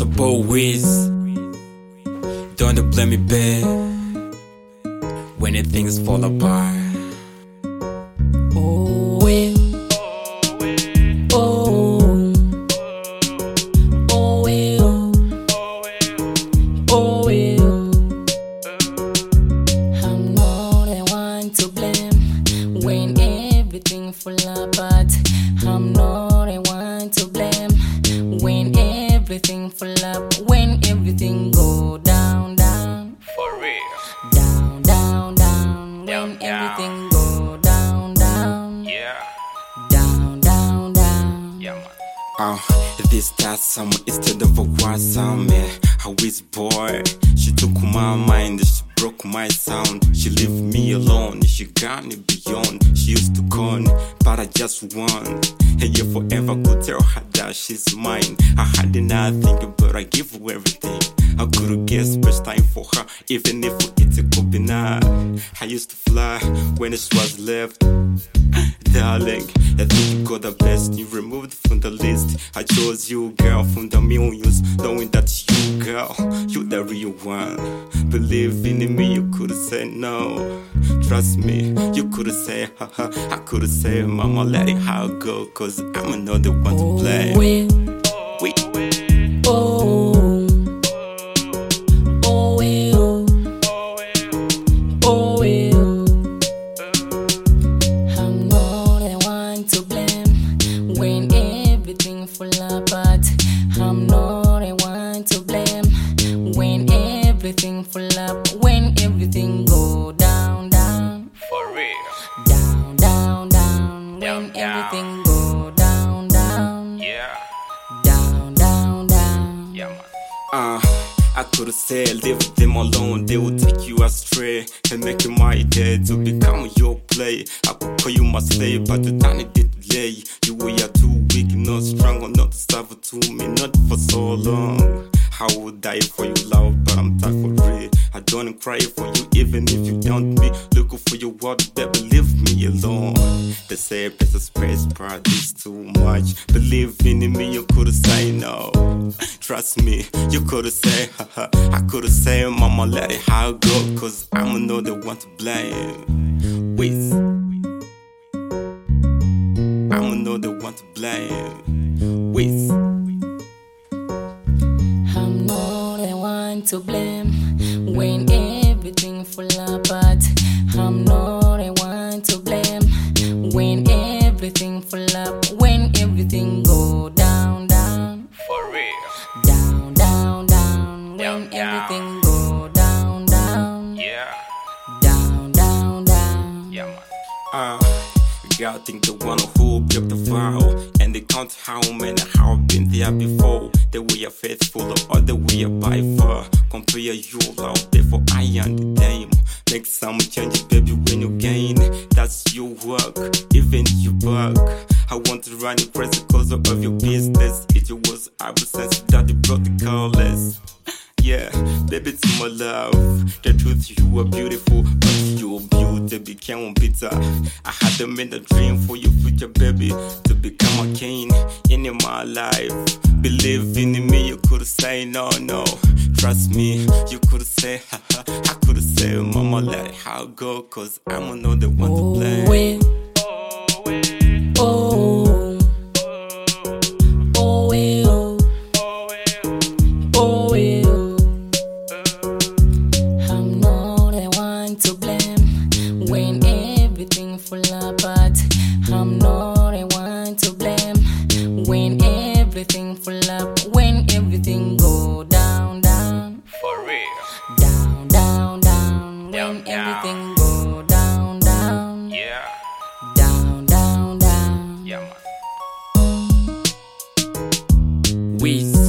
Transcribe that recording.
Support Wiz. Don't blame me, babe, when the things fall apart. Oh, well. Oh, oh, well. Oh, well. I'm not the one to blame when everything fall apart. I'm not the one to blame when everything fall up, when everything go down, down. For real. Down, down, down. Down, When down. everything go down, down. Yeah. Down, down, down. Yeah, man. This that summer instead of a wild sound, man. How is boy? She took my mind, she broke my sound. She left me alone, she got me beyond. She used to con, but I just won. And you forever could tell her that she's mine. I had nothing, but I give her everything. I could've guessed best time for her, even if it could be not. I used to fly when it was left. Darling, I think you got the best. You removed from the list. I chose you, girl, from the millions, knowing that you, girl, you the real one. Believe in me, you could've said no. Trust me, you could've said haha. I could've said mama, let it how go, cause I'm another one to blame. Wait. Oh, oh, well. Oh, well. I'm not the one to blame when everything fall apart. I'm not the one to blame when everything fall up, when everything go down, down. For real. Down, down, down. Down, When down. everything go down, down. Yeah. Down, down, down. Yeah, man. I could've said leave them alone, they would take you astray and make you my day to become your play. I could call you my slave, but you done it delay. You were too weak, not strong, or not stable to me, not for so long. I would die for you, love, but I'm tired for real. I don't cry for you, even if you don't be looking for your word, baby, leave me alone. They say better space, but it's too much. Believe in me, you could've said no. Trust me, you could've said haha. I could've said mama, let it how go, cause I'm another one to blame. Wait. I'm another one to blame. Wait. I'm not the one to blame when everything fall apart. I'm not the one to blame when everything fall up, when everything go down, down. For real. Down, down, down. Down, When down. everything go down, down. Yeah. Down, down, down. Yeah, man. Girl, think the one who broke the vow, and they count how many have been there before. The way you're faithful or the way you by far. Compare you love, therefore I am the dame. Make some change, baby, when you gain. That's your work, even you work. I want to run you crazy cause of your business. It was absence that you brought the colors. Yeah, baby, to my love. The truth, you are beautiful, but your beauty became bitter. I had them in a dream for your future, baby, to become a king in my life. Believe in me, you could've said no, no. Trust me, you could've said haha. I could've said mama, let it how go, cause I'm another one to blame. Oh, oh, well. Oh, well. I'm not the one to blame when everything fall apart. I'm not the one to blame when everything fall up, when everything go down, down. For real. Down, down, down. Down, When down. everything go down, down. Yeah. Down, down, down. Yeah, man. Wiz.